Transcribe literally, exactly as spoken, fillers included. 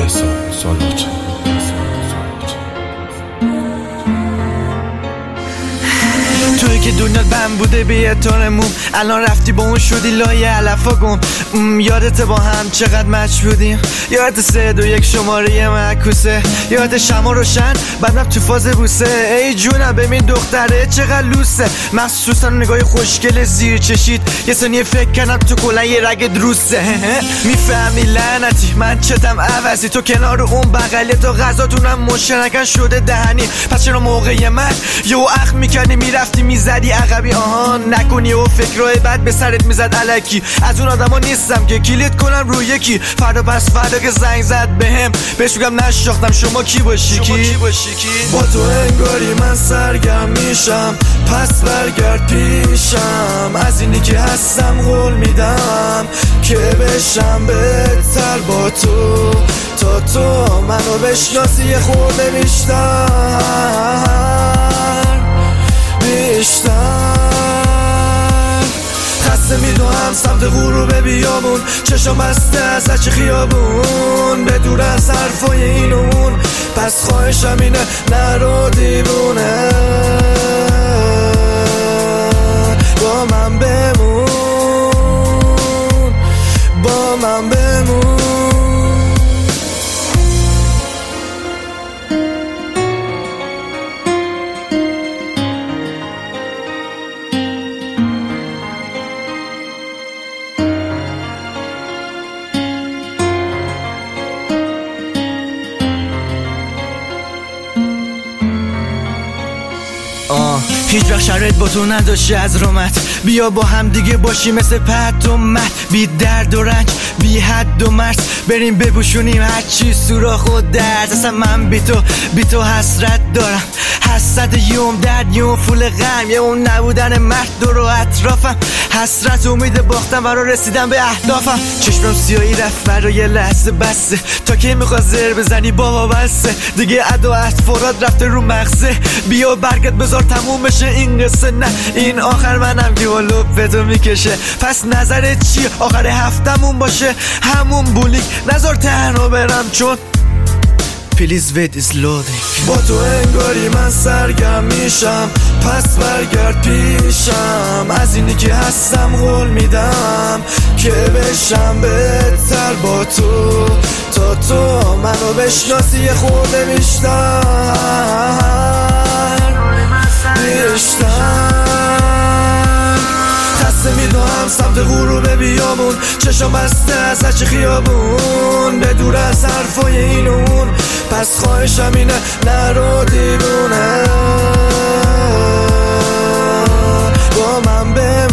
Eso, solo توی که دنیا بم بوده به احترامم، الان رفتی با اون شدی لایه علفا گم. یادت با هم چقدر مچ بودیم، یادت سه دو یک شماره معکوسه، یادت شما روشن بعدم تو فاز بوسه. ای جونم ببین دختره چقدر لوسه، مخصوصا نگاه خوشگل زیر چشید. یه ثانیه فکر کردم تو کلا یه رگ دروسه. میفهمی لعنتی من چتم عوضی، تو کنار اون بغلی تو غذاتونم مشترکن شده دهنی. پس چرا موقع من یه اخ میکردی میرفتی میزدی عقبی؟ آهان نکنی و فکرهای بد به سرت میزد الکی. از اون آدما نیستم که کلیت کنم روی یکی. فردا پس فردا که زنگ زد بهم بهش میگم نشناختم شما کی باشی کی با تو انگاری من سرگرم میشم، پس برگرد پیشم. از اینی که هستم قول میدم که بشم بهتر با تو، تا تو منو بشناسی یه خورده بیشتر بیشتر. خسته میدوهم سمت غروب بیابون، چشم بسته از هرچی خیابون، به دور از حرفای این و اون. پس خواهشم اینه نرو دیوونه، با من بمون با من بمون. آه هیچ وقت شرایط با تو نداشته از رومت، بیا با هم دیگه باشی مثل پت و مت، بی درد و رنج بی حد و مرز، بریم بپوشونیم هرچی سوراخ و درد. اصلا من بی تو بی تو حسرت دارم، حسرت یوم درد یوم فول غم، یه اون نبودن مرد دور و اطرافم، حسرت امید باختم برای رسیدن به اهدافم. چشمم سیاهی رفت برای لحظه بسته، تا که میخواد زر بزنی بابا بسته دیگه. ادا از فراد رفته رو مغزه، بیا برگت بذار تموم بشه این قصه. نه این آخر منم که لب به تو میکشه. پس نظرت چیه آخر هفتمون باشه همون بولیک؟ نظر تنها برم چون Please wait is loading. با تو انگاری من سرگرم میشم، پس برگرد پیشم. از اینی که هستم قول میدم که بشم بهتر با تو، تا تو منو بشناسی یه خورده بیشتر بیشتر. خسته میدوهم سمت غروب بیابون، چشم بسته از هرچی خیابون، به دور از حرفای این و اون. پس خواهشم اینه نرو دیوونه، با من به